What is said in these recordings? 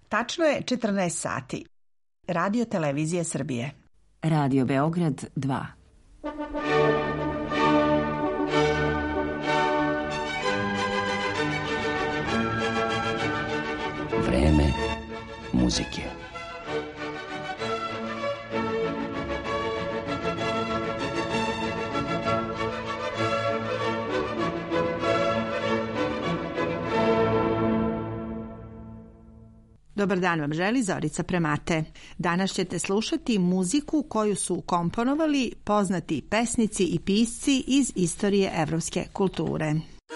Tačno je 14 sati. Radio Televizija Srbije. Radio Beograd 2. Vreme muzike. Dobar dan vam želi Zorica Premate. Danas ćete slušati muziku koju su komponovali poznati pesnici i pisci iz istorije evropske kulture.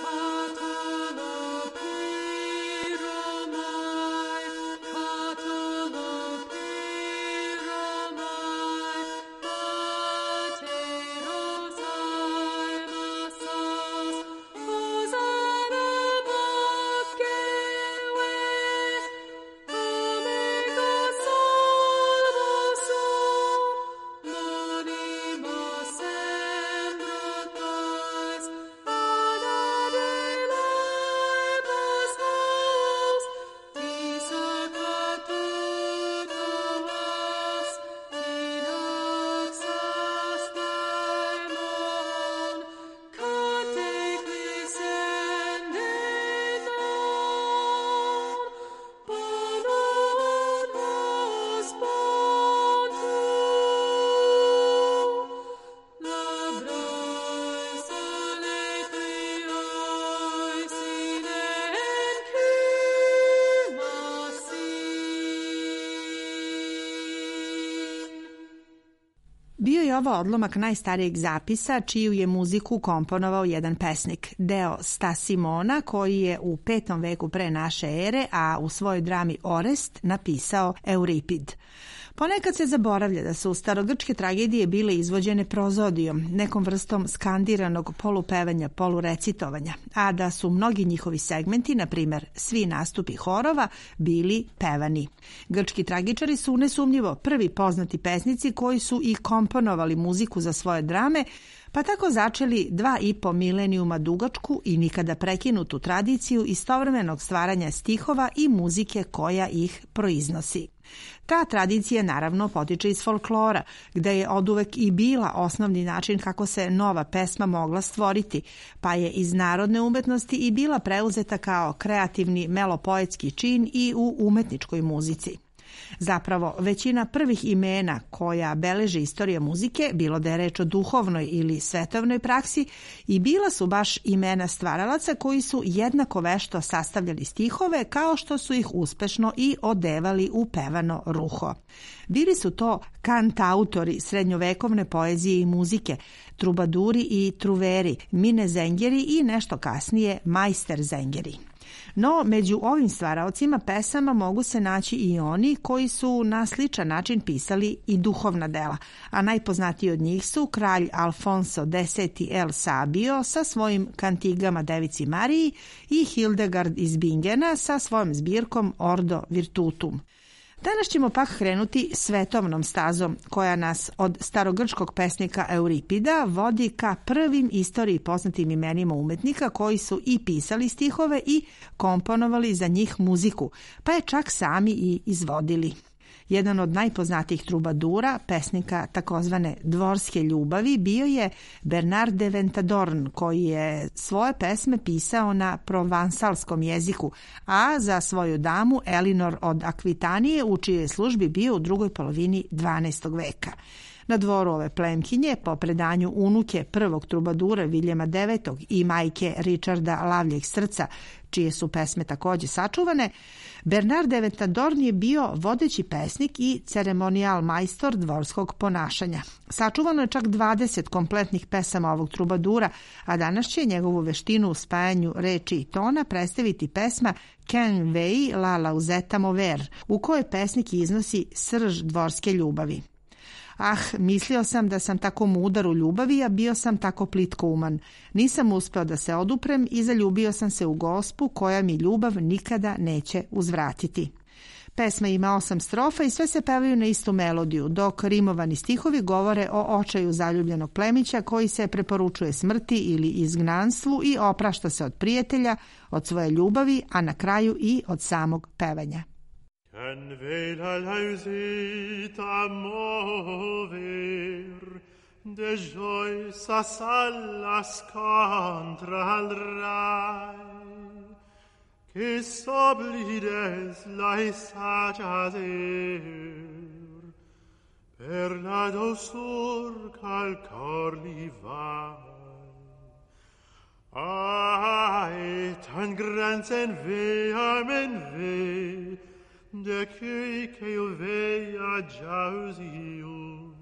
Bio je ovo odlomak najstarijeg zapisa čiju je muziku komponovao jedan pesnik, deo Sta Simona, koji je u 5. veku pre naše ere, a u svojoj drami Orest napisao Euripid. Ponekad se zaboravlja da su starogrčke tragedije bile izvođene prozodijom, nekom vrstom skandiranog polupevanja, polurecitovanja, a da su mnogi njihovi segmenti, na primer svi nastupi horova, bili pevani. Grčki tragičari su nesumnjivo prvi poznati pesnici koji su i komponovali muziku za svoje drame, pa tako začeli 2,5 milenijuma dugačku i nikada prekinutu tradiciju istovremenog stvaranja stihova i muzike koja ih proiznosi. Ta tradicija naravno potiče iz folklora, gde je oduvek i bila osnovni način kako se nova pesma mogla stvoriti, pa je iz narodne umetnosti i bila preuzeta kao kreativni melopoetski čin i u umetničkoj muzici. Zapravo, većina prvih imena koja beleže istorija muzike, bilo da je reč o duhovnoj ili svetovnoj praksi, i bila su baš imena stvaralaca koji su jednako vešto sastavljali stihove kao što su ih uspešno i odevali u pevano ruho. Bili su to kantautori srednjovekovne poezije i muzike, trubaduri i truveri, minezengeri i nešto kasnije majsterzengeri. No, među ovim stvaraocima pesama mogu se naći i oni koji su na sličan način pisali i duhovna dela, a najpoznatiji od njih su kralj Alfonso X el Sabio sa svojim kantigama Devici Mariji i Hildegard iz Bingena sa svojom zbirkom Ordo Virtutum. Danas ćemo pak krenuti svetovnom stazom koja nas od starogrčkog pesnika Euripida vodi ka prvim istoriji poznatim imenima umetnika koji su i pisali stihove i komponovali za njih muziku, pa je čak sami i izvodili. Jedan od najpoznatijih trubadura, pesnika takozvane dvorske ljubavi, bio je Bernard de Ventadorn, koji je svoje pesme pisao na provansalskom jeziku, a za svoju damu Elinor od Akvitanije, u čijoj službi bio u drugoj polovini 12. veka. Na dvoru ove plemkinje, po predanju unuke prvog trubadura Viljama IX i majke Richarda Lavljeg srca, čije su pesme takođe sačuvane, Bernard de Ventadorn je bio vodeći pesnik i ceremonijal majstor dvorskog ponašanja. Sačuvano je čak 20 kompletnih pesama ovog trubadura, a danas će njegovu veštinu u spajanju reči i tona predstaviti pesma Qu'un vei la lausetta mover, u kojoj pesnik iznosi srž dvorske ljubavi. Ah, mislio sam da sam tako mudar u ljubavi, a bio sam tako plitko uman. Nisam uspeo da se oduprem i zaljubio sam se u gospu koja mi ljubav nikada neće uzvratiti. Pesma ima 8 strofa i sve se pevaju na istu melodiju, dok rimovani stihovi govore o očaju zaljubljenog plemića koji se preporučuje smrti ili izgnanstvu i oprašta se od prijatelja, od svoje ljubavi, a na kraju i od samog pevanja. En vela lausit a mover, de joy sa salas contra al rai, que soblides laisat azer, per la dosur cal cor li vai. Ai, tan granzen veamen ve, de che io veia jausion,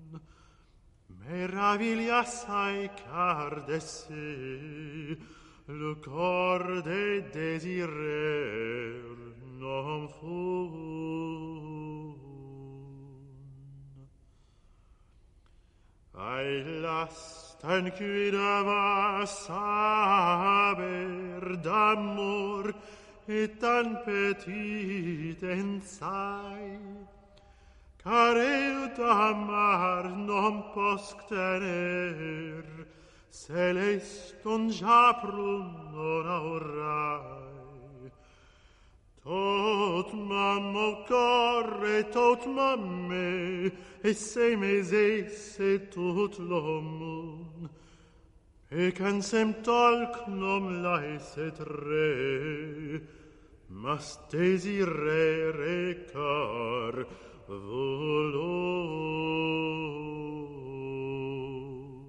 meraviglia assai car de se, le cor de desirer non fu. Ai, las tan cuidava saber d'amor et tan petit ensai, car eu d'amar non posc tener, celeston japrum non aurai. Tot m'amo corre, tot m'ame, et se mes esse tot l'omon, e cansem tolc nom laeset re, mas desirere car volon.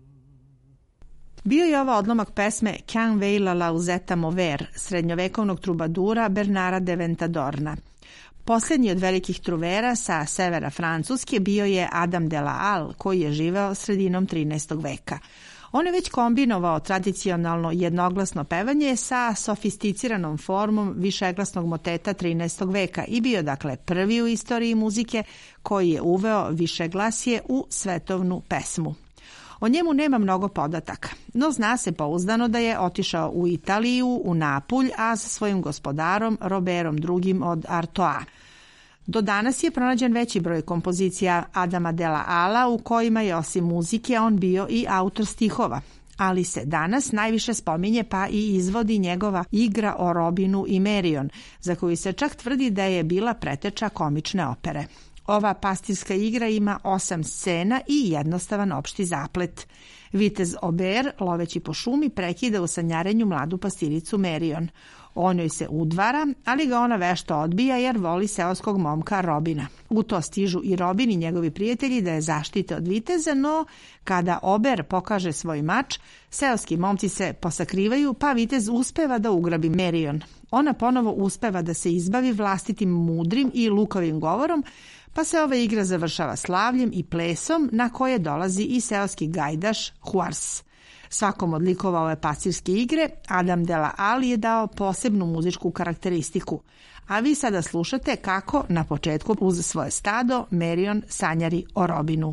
Bio je ovo odlomak pesme Qu'un veille la lausette mover, srednjovekovnog trubadura Bernara de Ventadorna. Poslednji od velikih truvera sa severa Francuske bio je Adam de la Halle, koji je živeo sredinom 13. veka. On je već kombinovao tradicionalno jednoglasno pevanje sa sofisticiranom formom višeglasnog moteta 13. veka i bio dakle prvi u istoriji muzike koji je uveo višeglasje u svetovnu pesmu. O njemu nema mnogo podataka, no zna se pouzdano da je otišao u Italiju, u Napulj, a sa svojim gospodarom Roberom II od Artois. Do danas je pronađen veći broj kompozicija Adama de la Hallea u kojima je osim muzike on bio i autor stihova, ali se danas najviše spominje pa i izvodi njegova igra o Robinu i Marion, za koju se čak tvrdi da je bila preteča komične opere. Ova pastirska igra ima 8 scena i jednostavan opšti zaplet. Vitez Ober, loveći po šumi, prekida u sanjarenju mladu pastiricu Marion. On joj se udvara, ali ga ona vešto odbija jer voli seoskog momka Robina. U to stižu i Robin i njegovi prijatelji da je zaštite od viteza, no kada Ober pokaže svoj mač, seoski momci se posakrivaju, pa vitez uspeva da ugrabi Marion. Ona ponovo uspeva da se izbavi vlastitim mudrim i lukavim govorom, pa se ova igra završava slavljem i plesom na koje dolazi i seoski gajdaš Huars. Svakom od likova ove pastirske igre Adam de la Halle je dao posebnu muzičku karakteristiku, a vi sada slušate kako na početku uz svoje stado Marion sanjari o Robinu.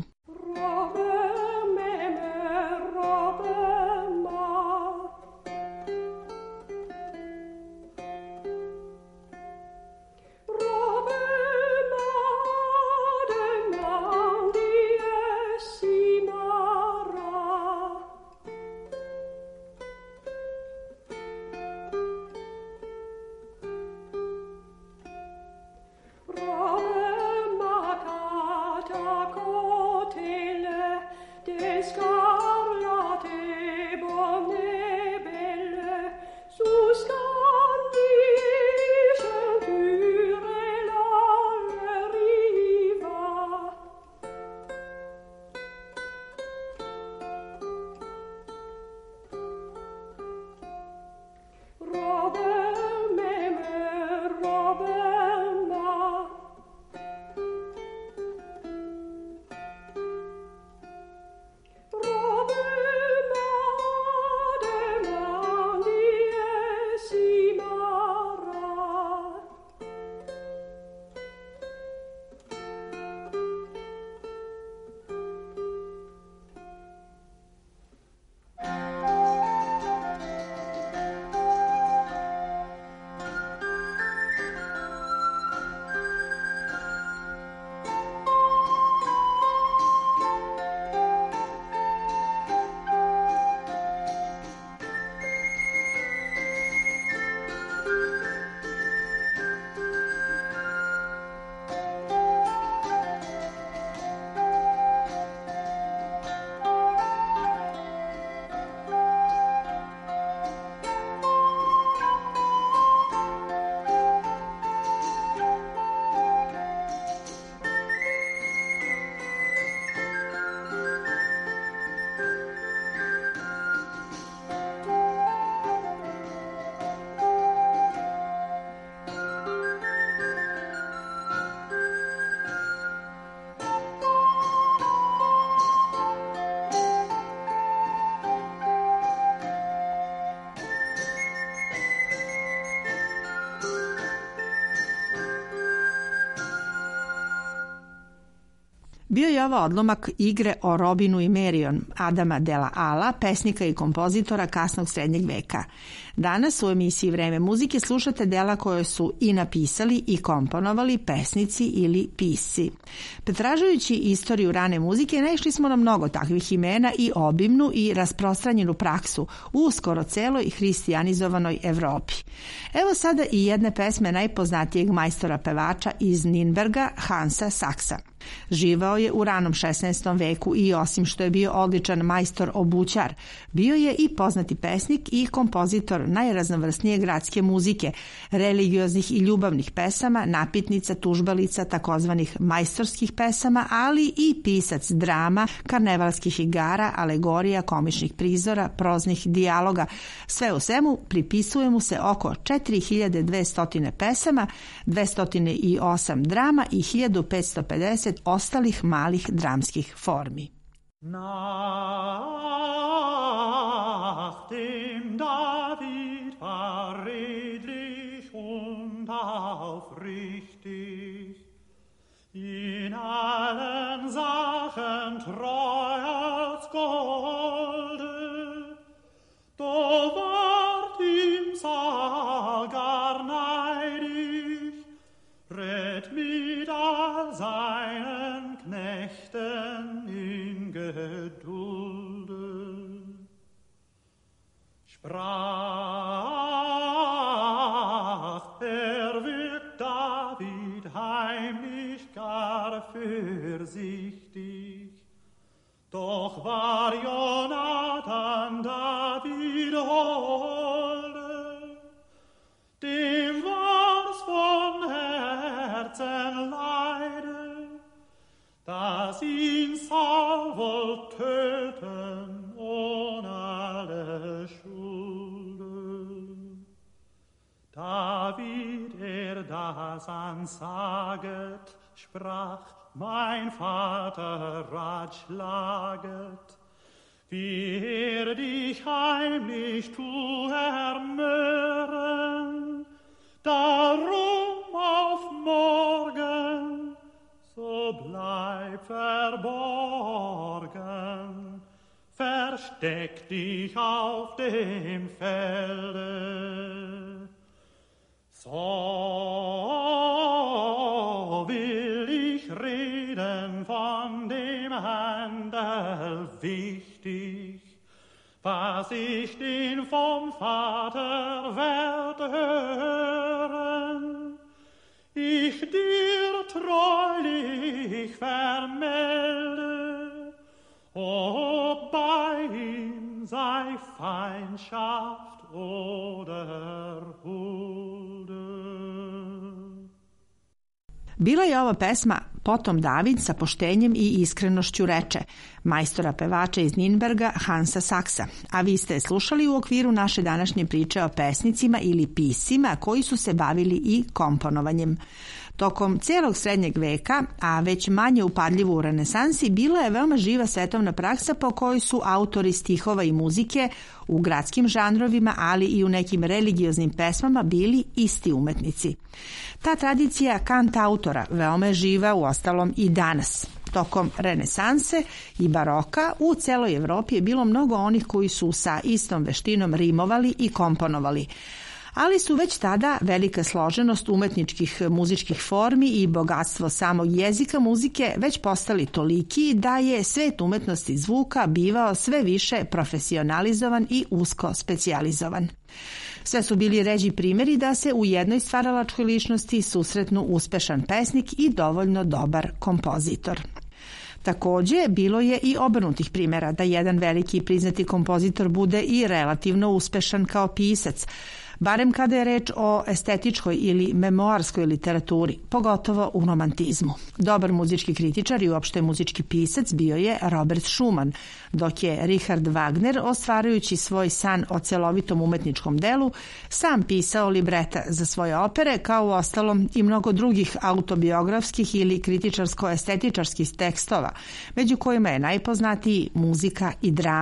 Robe macata cote Bio je ovo odlomak igre o Robinu i Marion Adama de la Alla, pesnika i kompozitora kasnog srednjeg veka. Danas u emisiji Vreme muzike slušate dela koje su i napisali i komponovali pesnici ili pisci. Pretražujući istoriju rane muzike naišli smo na mnogo takvih imena i obimnu i rasprostranjenu praksu u skoro celoj hristijanizovanoj Evropi. Evo sada i jedne pesme najpoznatijeg majstora pevača iz Ninberga, Hansa Saxa. Živao je u ranom 16. veku i osim što je bio odličan majstor obućar, bio je i poznati pesnik i kompozitor najraznovrsnije gradske muzike, religioznih i ljubavnih pesama, napitnica, tužbalica, takozvanih majstorskih pesama, ali i pisac drama, karnevalskih igara, alegorija, komičnih prizora, proznih dijaloga. Sve u svemu pripisuje mu se oko 4200 pesama, 208 drama i 1550 ostalih malih dramskih formi. Nachdem David war redlich und aufrichtig, in allen Sachen treu als Golde, do ward ihm Saul gar neidig, red mit all seinen Knechten in Gedulde. Sprach, wirkt David heimlich gar fürsichtig, doch war Jonathan David holde, dem war's von Herzen leide, dass ihn Saul wohl töten ohne alle Schulde. David, das ansaget, sprach, mein Vater ratschlaget, wie dich heimlich tu ermören, darum auf morgen, so bleib verborgen, versteck dich auf dem Felde. So will ich reden von dem Handel wichtig, was ich den vom Vater werde hören. Ich dir treulich vermelde, ob bei ihm sei Feindschaft oder Hulde. Bila je ova pesma Potom David sa poštenjem i iskrenošću reče, majstora pevača iz Ninberga Hansa Saxa, a vi ste slušali u okviru naše današnje priče o pesnicima ili piscima koji su se bavili i komponovanjem. Tokom cijelog srednjeg veka, a već manje upadljivo u renesansi, bila je veoma živa svetovna praksa po kojoj su autori stihova i muzike u gradskim žanrovima, ali i u nekim religioznim pesmama bili isti umetnici. Ta tradicija kantautora veoma je živa uostalom i danas. Tokom renesanse i baroka u celoj Evropi je bilo mnogo onih koji su sa istom veštinom rimovali i komponovali. Ali su već tada velika složenost umetničkih muzičkih formi i bogatstvo samog jezika muzike već postali toliki da je svet umetnosti zvuka bivao sve više profesionalizovan i usko specijalizovan. Sve su bili ređi primjeri da se u jednoj stvaralačkoj ličnosti susretnu uspešan pesnik i dovoljno dobar kompozitor. Takođe, bilo je i obrnutih primjera da jedan veliki i priznati kompozitor bude i relativno uspešan kao pisac, barem kada je reč o estetičkoj ili memoarskoj literaturi, pogotovo u romantizmu. Dobar muzički kritičar i uopšte muzički pisac bio je Robert Schumann, dok je Richard Wagner, ostvarujući svoj san o celovitom umetničkom delu, sam pisao libreta za svoje opere, kao u ostalom i mnogo drugih autobiografskih ili kritičarsko-estetičarskih tekstova, među kojima je najpoznatiji Muzika i drama.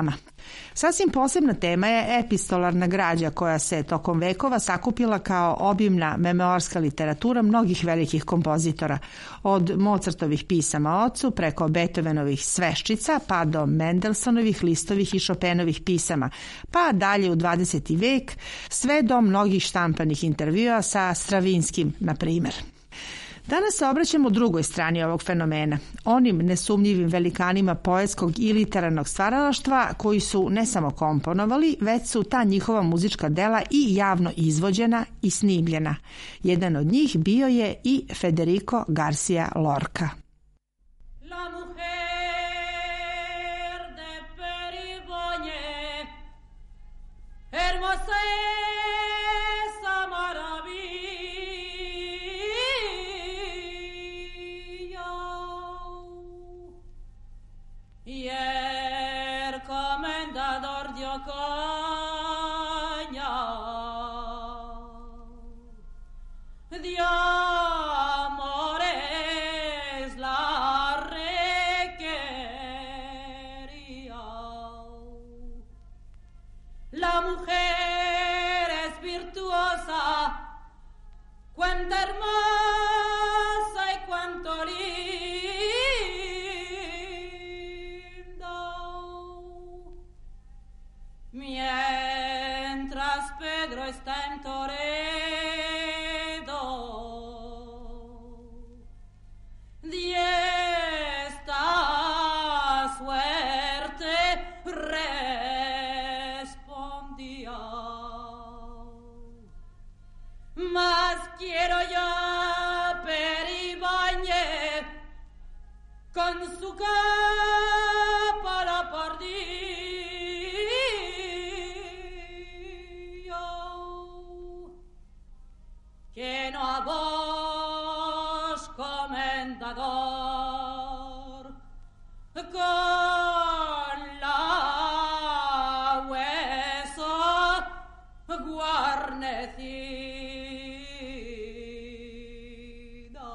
Sasvim posebna tema je epistolarna građa koja se tokom vekova sakupila kao obimna memoarska literatura mnogih velikih kompozitora, od Mozartovih pisama ocu preko Beethovenovih sveščica pa do Mendelsonovih, Listovih i Chopinovih pisama, pa dalje u 20. vek, sve do mnogih štampanih intervjua sa Stravinskim, na primer. Danas se obraćamo drugoj strani ovog fenomena, onim nesumnjivim velikanima poetskog i literarnog stvaralaštva koji su ne samo komponovali, već su ta njihova muzička dela i javno izvođena i snimljena. Jedan od njih bio je i Federico Garcia Lorca. El comendador dio caña de amores la requería. La mujer es virtuosa, cuánta hermosa y cuánto mientras Pedro está en Toledo, de esta suerte respondía. Mas quiero yo Peribáñez con su capa la que no a vos, comendador, con la hueso guarnecida.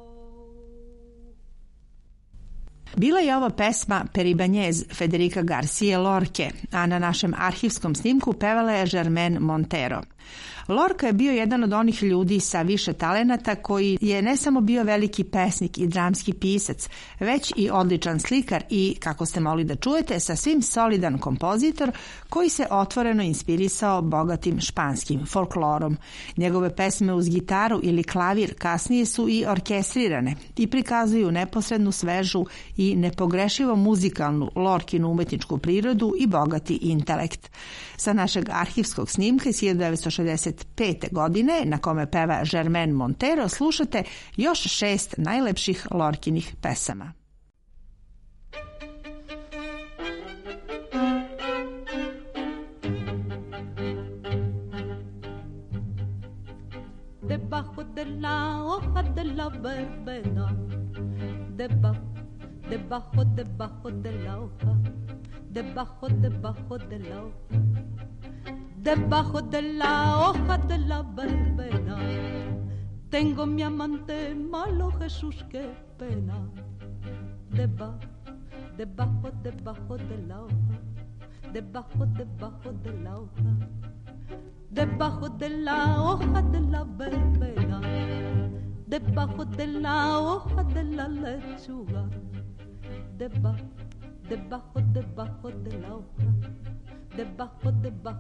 Bila je ova pesma Peribanjez Federica Garcije Lorke, a na našem arhivskom snimku pevala je Germaine Montero. Lorca je bio jedan od onih ljudi sa više talenata koji je ne samo bio veliki pesnik i dramski pisac, već i odličan slikar i, kako ste mogli da čujete, sasvim solidan kompozitor koji se otvoreno inspirisao bogatim španskim folklorom. Njegove pesme uz gitaru ili klavir kasnije su i orkestrirane i prikazuju neposrednu, svežu i nepogrešivo muzikalnu Lorkinu umetničku prirodu i bogati intelekt. Sa našeg arhivskog snimka iz 1965. godine, na kome peva Germaine Montero, slušate još 6 najlepših Lorkinih pesama. Debajo de la hoja de la verbena, debajo de la hoja, debajo de la hoja, debajo de la hoja de la verbena, tengo mi amante malo, Jesús, qué pena. Debajo de la hoja, debajo de la hoja, debajo de la hoja de la verbena, debajo de la hoja de la lechuga, debajo de la hoja, debajo de la hoja, debajo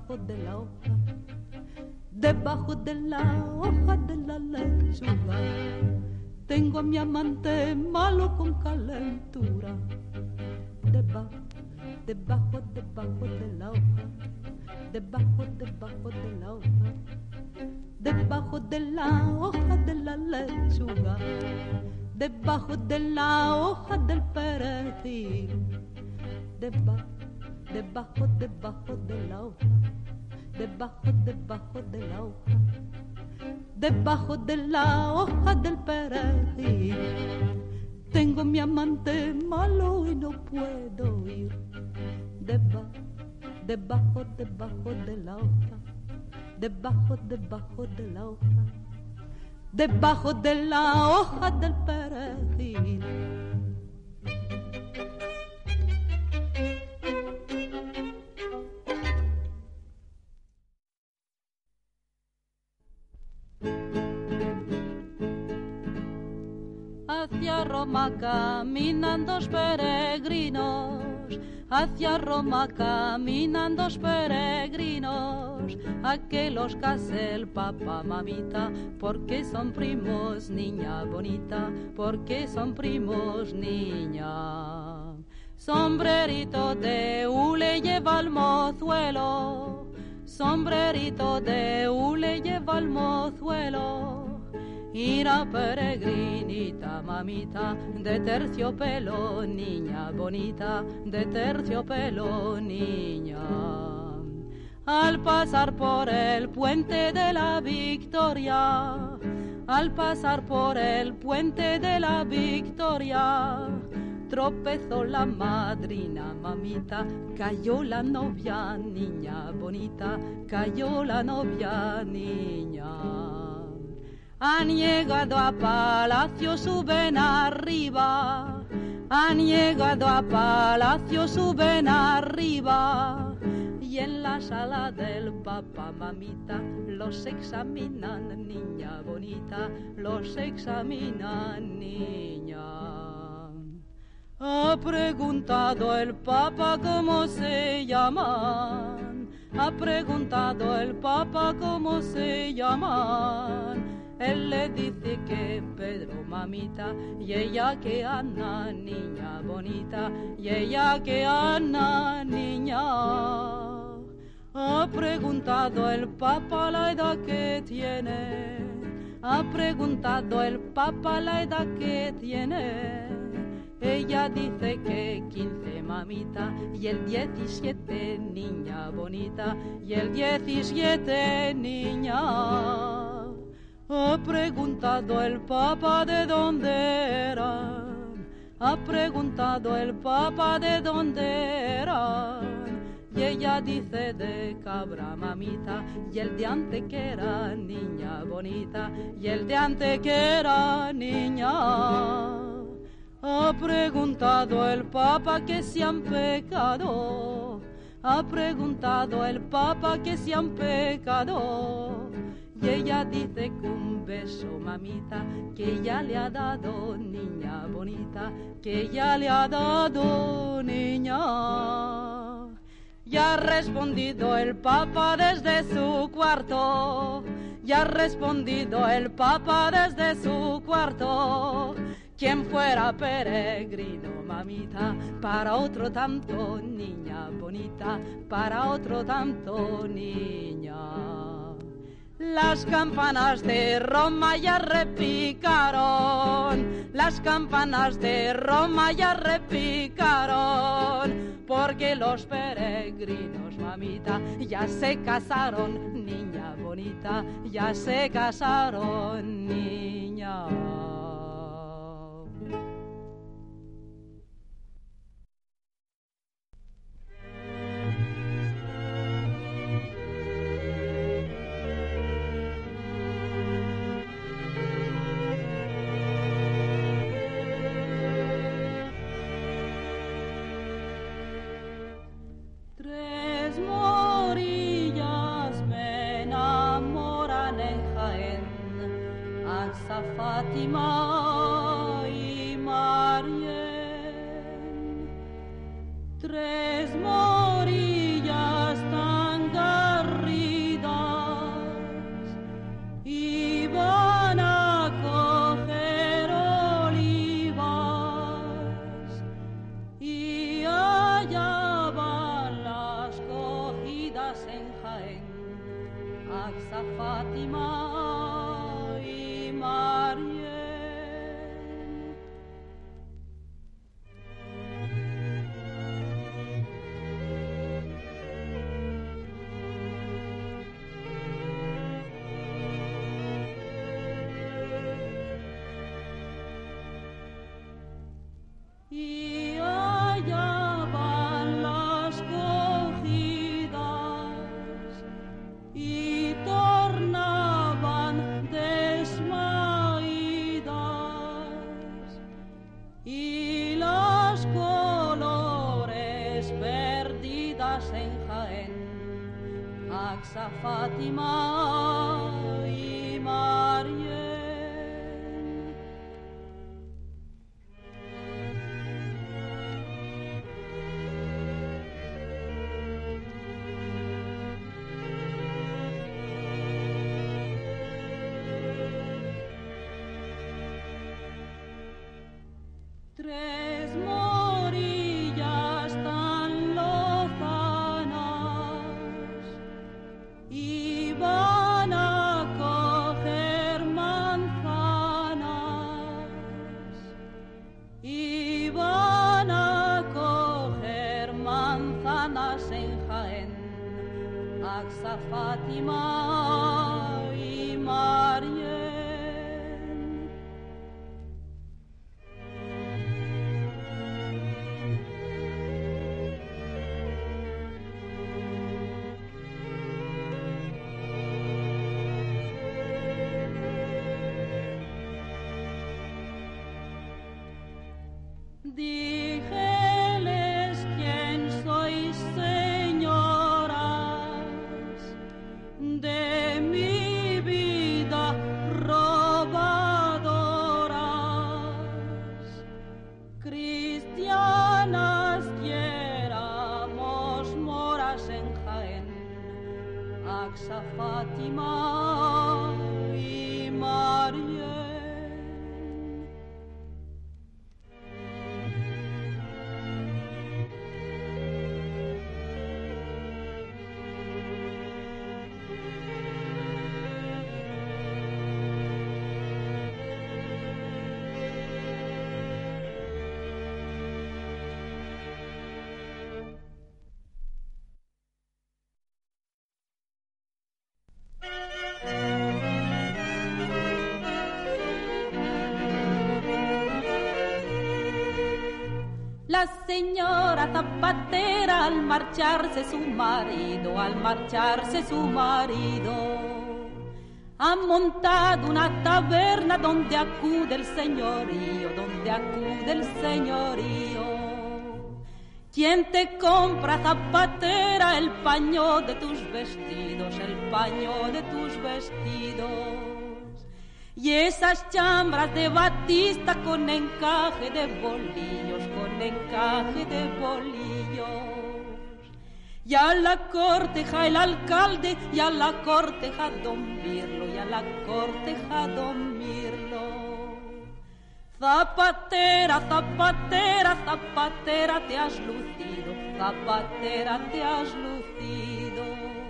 de la hoja de la lechuga, tengo a mi amante malo con calentura, debajo de la hoja, debajo de la hoja, debajo de la hoja de la lechuga, debajo de la hoja del perejil, debajo de la hoja, debajo de la hoja, debajo de la hoja del perejil, tengo mi amante malo y no puedo ir, debajo de la hoja, debajo de la hoja, debajo de la hoja del perejil. Hacia Roma caminan dos peregrinos, hacia Roma caminan dos peregrinos, a que los case el papa, mamita, porque son primos, niña bonita, porque son primos, niña. Sombrerito de hule lleva el mozuelo, sombrerito de hule lleva el mozuelo. Ira peregrinita, mamita, de terciopelo, niña bonita, de terciopelo, niña. Al pasar por el puente de la Victoria, al pasar por el puente de la Victoria, tropezó la madrina, mamita, cayó la novia, niña bonita, cayó la novia, niña. Han llegado a palacio, suben arriba, han llegado a palacio, suben arriba, y en la sala del papa, mamita, los examinan, niña bonita, los examinan, niña. Ha preguntado el papa cómo se llaman, ha preguntado el papa cómo se llaman. Él le dice que Pedro, mamita, y ella que Ana, niña bonita, y ella que Ana, niña. Ha preguntado el papa la edad que tiene, ha preguntado el papa la edad que tiene. Ella dice que 15, mamita, y el 17, niña bonita, y el 17, niña. Ha preguntado el papa de dónde eran, ha preguntado el papa de dónde eran, y ella dice de Cabra, mamita, y el de antes que era, niña bonita, y el de antes que era, niña. Ha preguntado el papa que si han pecado, ha preguntado el papa que si han pecado. Y ella dice que un beso, mamita, que ella le ha dado, niña bonita, que ella le ha dado, niña. Ya ha respondido el papa desde su cuarto, ya ha respondido el papa desde su cuarto. Quien fuera peregrino, mamita, para otro tanto, niña bonita, para otro tanto, niña. Las campanas de Roma ya repicaron, las campanas de Roma ya repicaron, porque los peregrinos, mamita, ya se casaron, niña bonita, ya se casaron, niña. Fátima y Marién, tres morillas tan garridas iban a coger olivas y hallaban las cogidas en Jaén, Axa Fátima. Y hallaban las cogidas y tornaban desmaídas, y las colores perdidas en Jaén, Axa Fátima y Marién. Tres morillas tan lozanas iban a coger manzanas, iban a coger manzanas en Jaén, Axa, Fátima y Marién. Díjeles quién sois, señoras, de mi vida robadoras. Cristianas que éramos moras en Jaén, Axa, Fátima y Marién. La señora zapatera al marcharse su marido, ha montado una taberna donde acude el señorío, ¿Quién te compra, zapatera, el paño de tus vestidos, Y esas chambras de batista con encaje de bolillos, Y a la corteja el alcalde, y a la corteja don Mirlo, Zapatera, zapatera, zapatera, te has lucido, zapatera, te has lucido.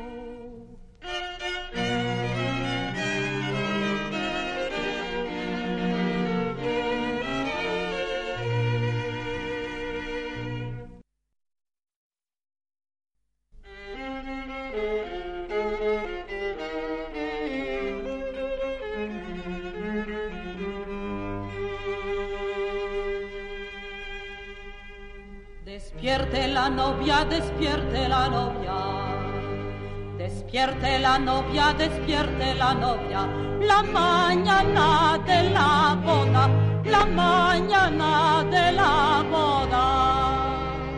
Despierte la novia, despierte la novia, despierte la novia, despierte la novia, la mañana de la boda, la mañana de la boda.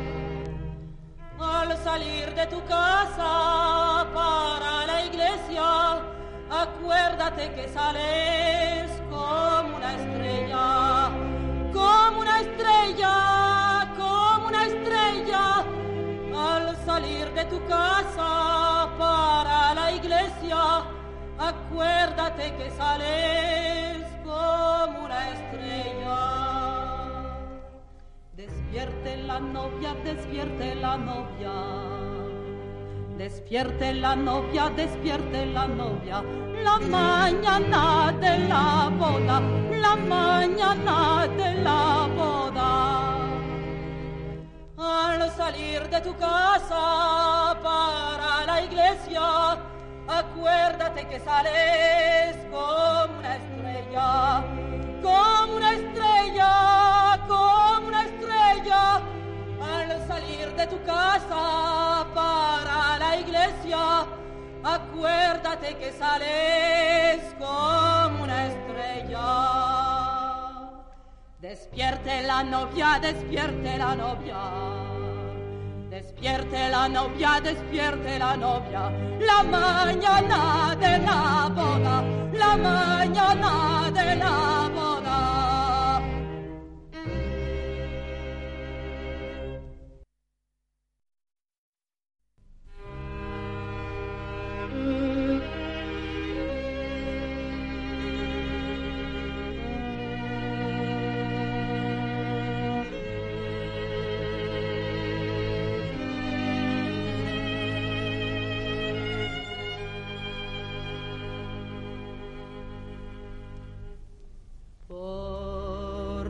Al salir de tu casa para la iglesia, acuérdate que sales como una estrella, como una estrella, como una estrella. Al salir de tu casa para la iglesia, acuérdate que sales como una estrella. Despierte la novia, despierte la novia, despierte la novia, despierte la novia, la mañana de la boda, la mañana de la boda. Al salir de tu casa para la iglesia, acuérdate que sales como una estrella, como una estrella, como una estrella. Al salir de tu casa para la iglesia, acuérdate que sales como una estrella. Despierte la novia, despierte la novia, despierte la novia, despierte la novia, la mañana de la boda, la mañana de la boda.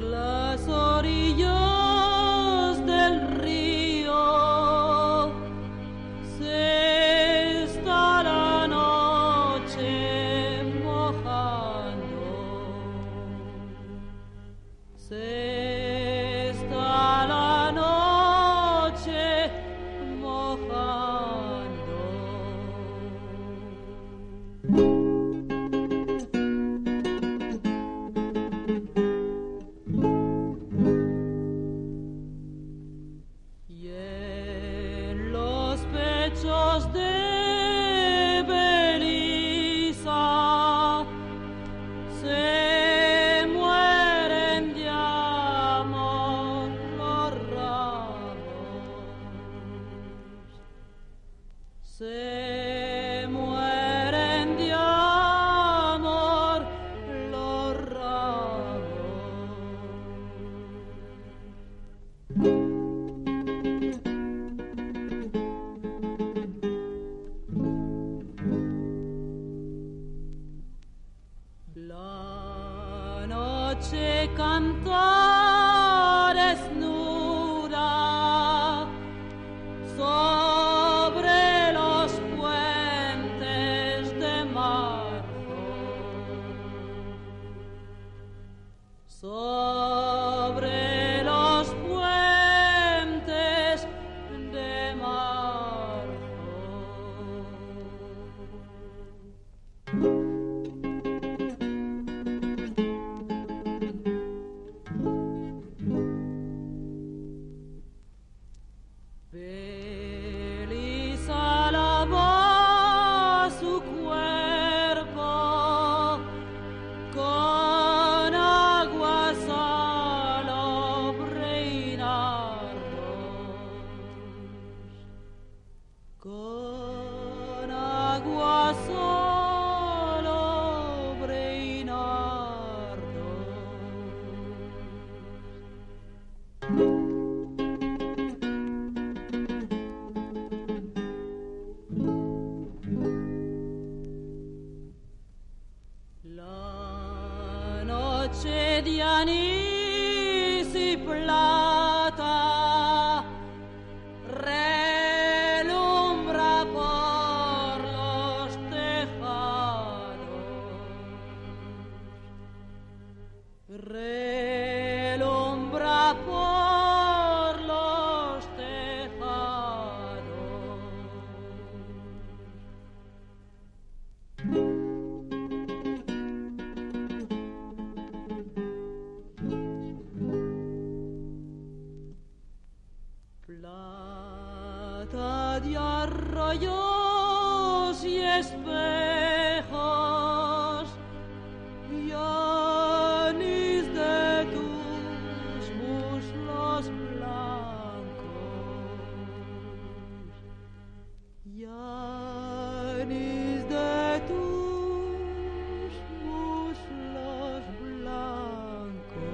las orillas del río se está la noche mojando, se está la noche mojando. Y en los pechos de Belisa se mueren de amor los ramos, se mueren de amor los ramos. La noche canta desnuda sobre los puentes de marzo, sobre los puentes de marzo. Belisa lava su cuerpo con agua salobre y nardos, con agua salobre y nardos. La noche de anís y plata relumbra por los tejados, relumbra por los tejados. Plata de arroyos y espejos y anís de tus muslos blancos, y anís de tus muslos blancos.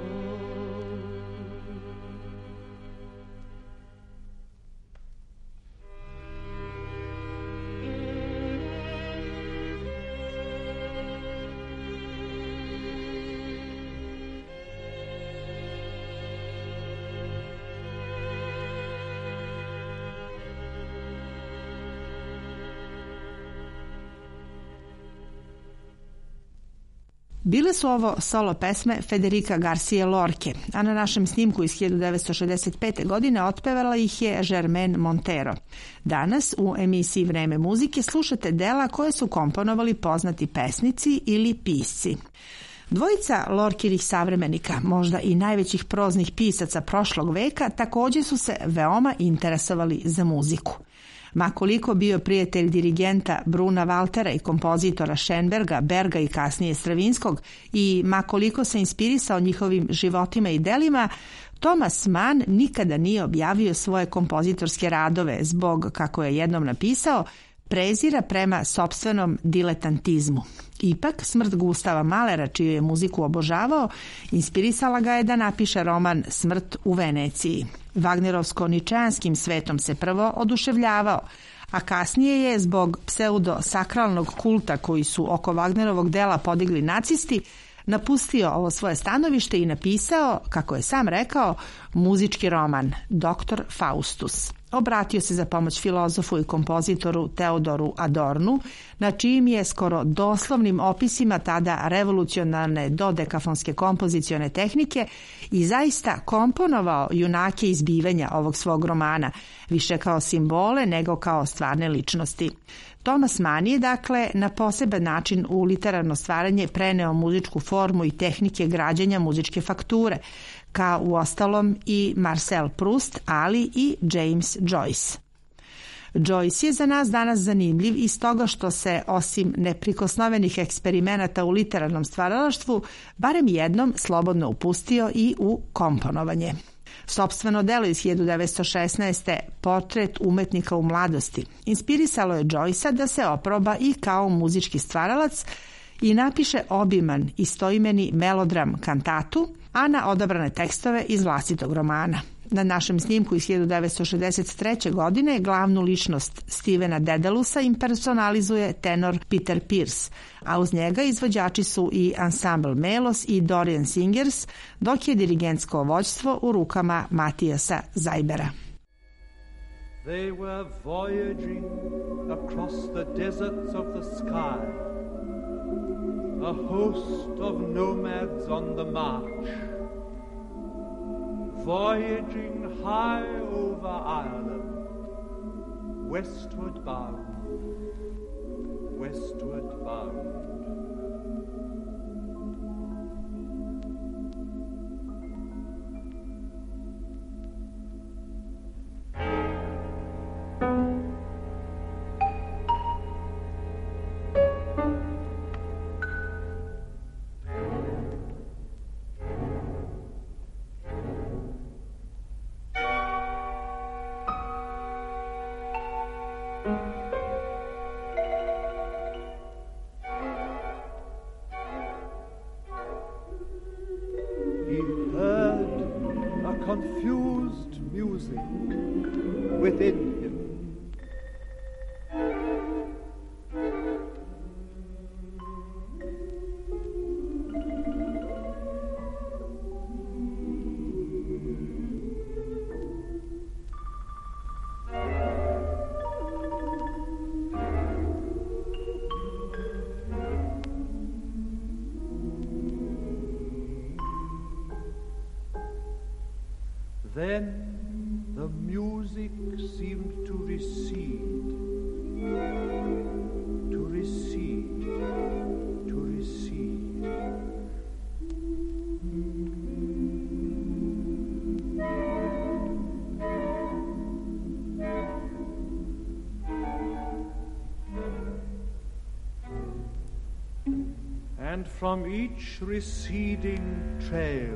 Bile su ovo solo pesme Federica Garcije Lorke, a na našem snimku iz 1965. godine otpevala ih je Germaine Montero. Danas u emisiji Vreme muzike slušate dela koje su komponovali poznati pesnici ili pisci. Dvojica Lorkinih savremenika, možda i najvećih proznih pisaca prošlog veka, također su se veoma interesovali za muziku. Ma koliko bio prijatelj dirigenta Bruna Valtera i kompozitora Schoenberga, Berga i kasnije Stravinskog i ma koliko se inspirisao njihovim životima i delima, Thomas Mann nikada nije objavio svoje kompozitorske radove zbog, kako je jednom napisao, prezira prema sopstvenom diletantizmu. Ipak, smrt Gustava Mahlera, čiju je muziku obožavao, inspirisala ga je da napiše roman Smrt u Veneciji. Wagnerovsko-ničeanskim svetom se prvo oduševljavao, a kasnije je zbog pseudo-sakralnog kulta koji su oko Wagnerovog dela podigli nacisti, napustio ovo svoje stanovište i napisao, kako je sam rekao, muzički roman Dr. Faustus. Obratio se za pomoć filozofu i kompozitoru Teodoru Adornu, na čijim je skoro doslovnim opisima tada revolucionarne dodekafonske kompozicione tehnike i zaista komponovao junake izbivanja ovog svog romana, više kao simbole nego kao stvarne ličnosti. Thomas Mann je, dakle, na poseban način u literarno stvaranje preneo muzičku formu i tehnike građenja muzičke fakture, kao u ostalom i Marcel Proust, ali i James Joyce. Joyce je za nas danas zanimljiv iz toga što se, osim neprikosnovenih eksperimenata u literarnom stvaralaštvu, barem jednom slobodno upustio i u komponovanje. Sopstveno delo iz 1916. Portret umetnika u mladosti inspirisalo je Joycea da se oproba i kao muzički stvaralac i napiše obiman istoimeni melodram kantatu, a na odabrane tekstove iz vlastitog romana. Na našem snimku iz 1963. godine glavnu ličnost Stevena Dedalusa impersonalizuje tenor Peter Pierce, a uz njega izvođači su i ansambl Melos i Dorian Singers, dok je dirigentsko vođstvo u rukama Matijasa Zajbera. They were voyaging across the deserts of the sky, a host of nomads on the march, voyaging high over Ireland, westward bound, westward bound. Confused music within him. Then the music seemed to recede, to recede, to recede. And from each receding trail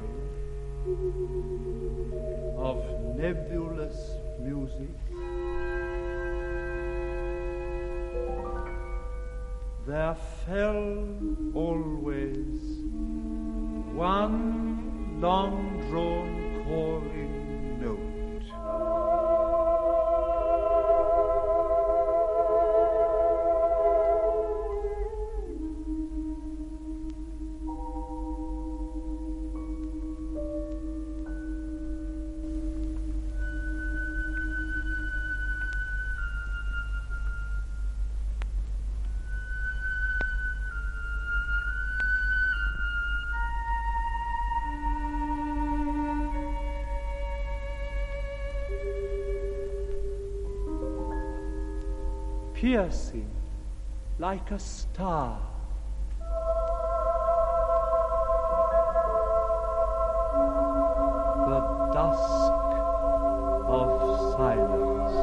of nebulous music, there fell always one long-drawn calling note. Piercing like a star, the dusk of silence.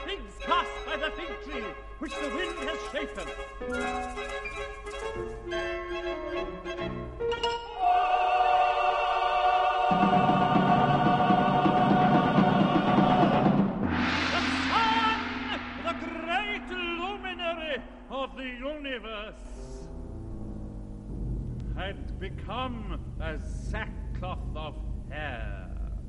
figs cast by the fig tree, which the wind has shaken. The sun, the great luminary of the universe, had become as sackcloth of hair.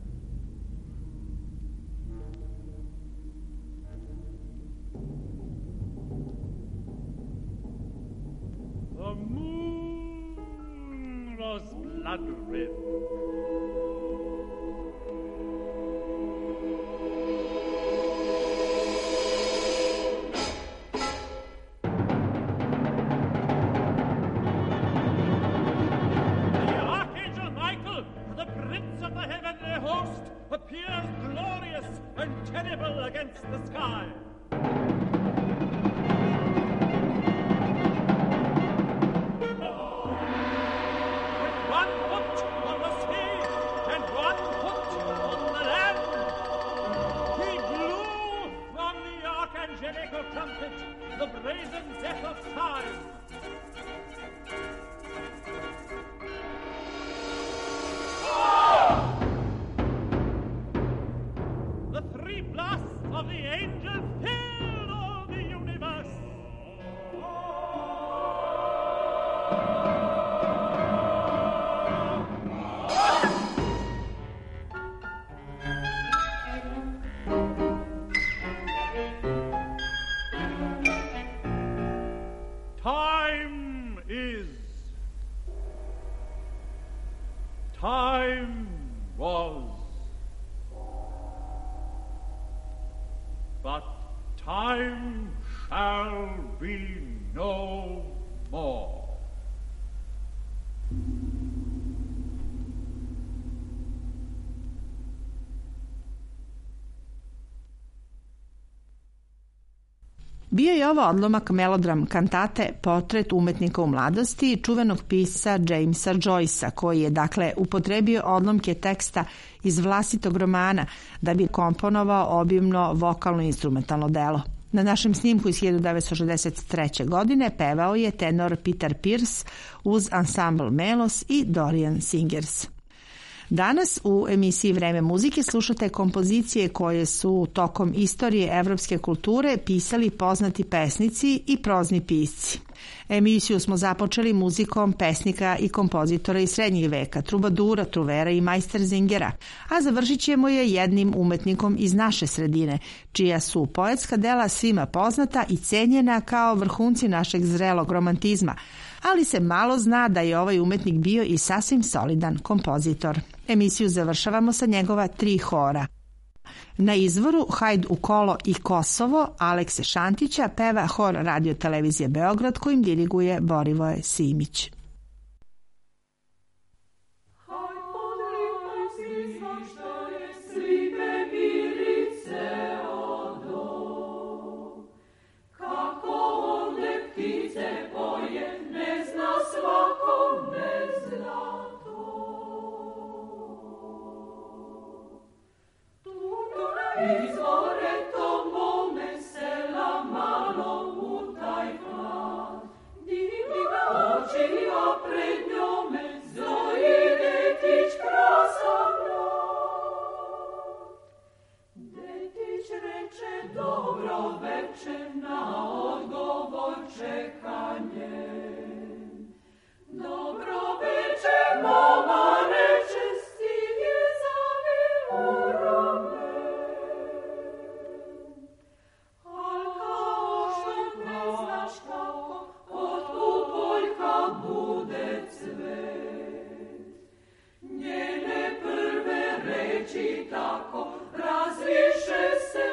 The moon was blood red. The Archangel Michael, the Prince of the Heavenly Host, appears glorious and terrible against the sky. Trumpet, the brazen death of time. The three blasts of the angel filled all the universe. Time was, but time shall be no more. Bio je ovo odlomak melodram kantate Portret umetnika u mladosti čuvenog pisca Jamesa Joycea, koji je dakle upotrebio odlomke teksta iz vlastitog romana da bi komponovao obimno vokalno-instrumentalno delo. Na našem snimku iz 1963. godine pevao je tenor Peter Pierce uz ansambl Melos i Dorian Singers. Danas u emisiji Vreme muzike slušate kompozicije koje su tokom istorije evropske kulture pisali poznati pesnici i prozni pisci. Emisiju smo započeli muzikom pesnika i kompozitora iz srednjeg veka, trubadura, truvera i majsterzingera, a završit ćemo je jednim umetnikom iz naše sredine, čija su poetska dela svima poznata i cenjena kao vrhunci našeg zrelog romantizma, ali se malo zna da je ovaj umetnik bio i sasvim solidan kompozitor. Emisiju završavamo sa njegova 3 hora. Na izvoru Hajd u kolo i Kosovo Alekse Šantića peva hor Radio televizije Beograd kojim diriguje Borivoje Simić. Dobro veče na odgovor čekanje. Dobro veče, mama reče, stid je zavirome. Al kao što ne znaš kako, od pupoljka bude cvet. Njene prve reči tako razviše se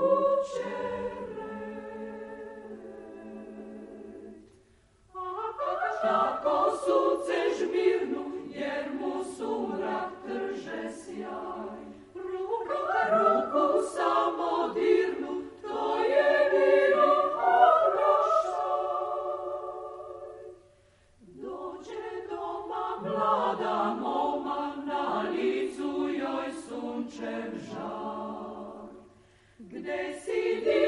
tako sunce žmirnu, jer mu sumrak trže sjaj. Ruku samo dirnu, to je bio oproštaj. Dođe doma mlada moma, na licu joj sunčev žar. Gde si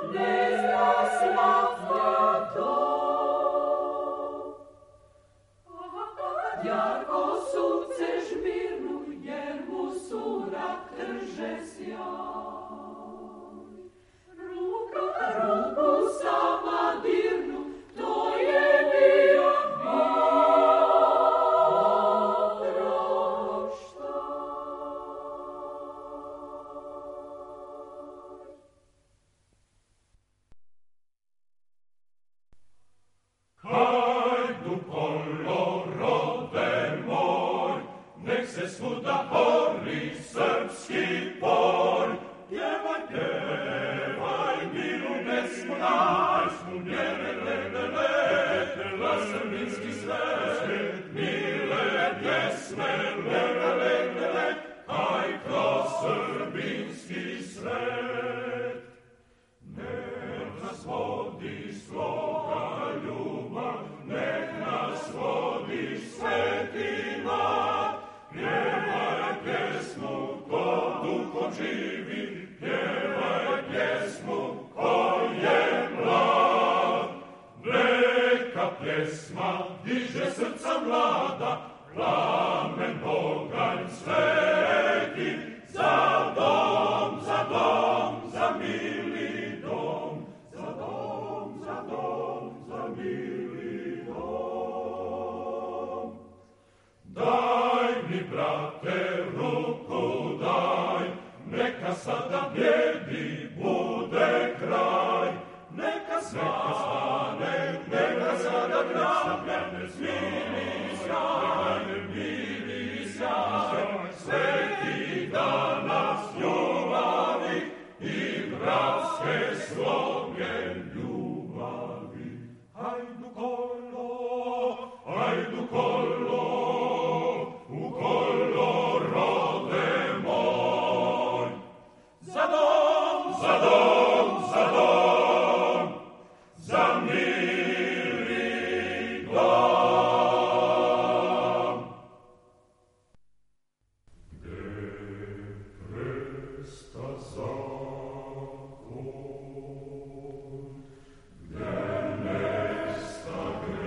Sta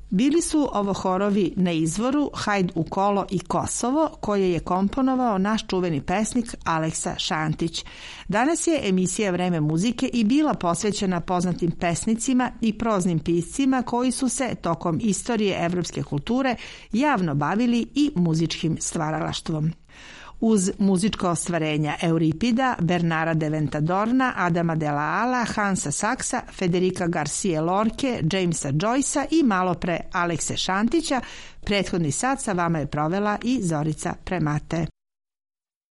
Bili su ovo horovi na izvoru Hajd u kolo i Kosovo, koje je komponovao naš čuveni pesnik Aleksa Šantić. Danas je emisija Vreme muzike i bila posvećena poznatim pesnicima i proznim piscima koji su se tokom istorije evropske kulture javno bavili i muzičkim stvaralaštvom. Uz muzička ostvarenja Euripida, Bernara de Ventadorna, Adama de la Ala, Hansa Saksa, Federica Garcije Lorke, Jamesa Joycea i malopre Alekse Šantića, prethodni sat sa vama je provela i Zorica Premate.